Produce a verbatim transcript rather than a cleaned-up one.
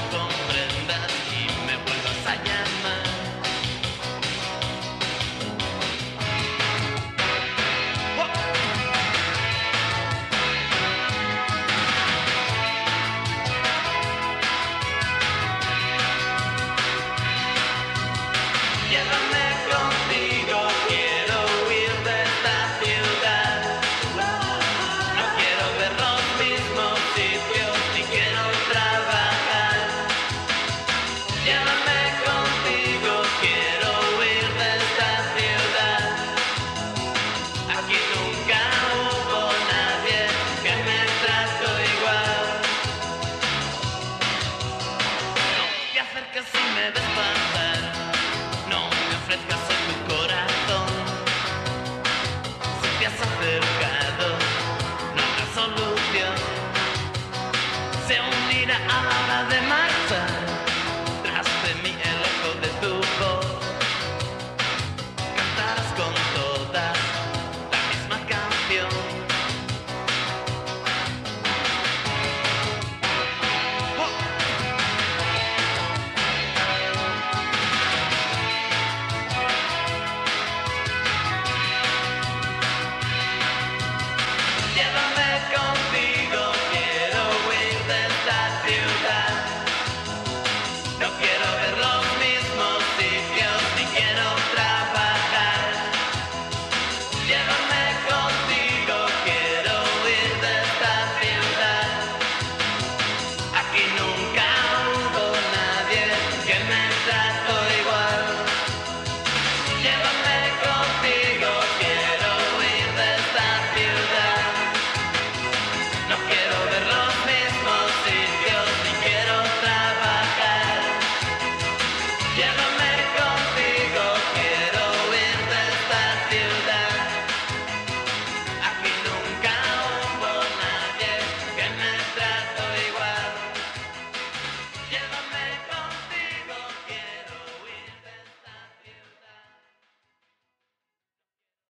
comprendas y me vuelvas a llamar. Llévame contigo, quiero huir de esta ciudad. No quiero ver los mismos sitios ni quiero trabajar. Llévame contigo, quiero huir de esta ciudad. Aquí nunca hubo nadie que me trató igual. No te acerques si me ves pasar.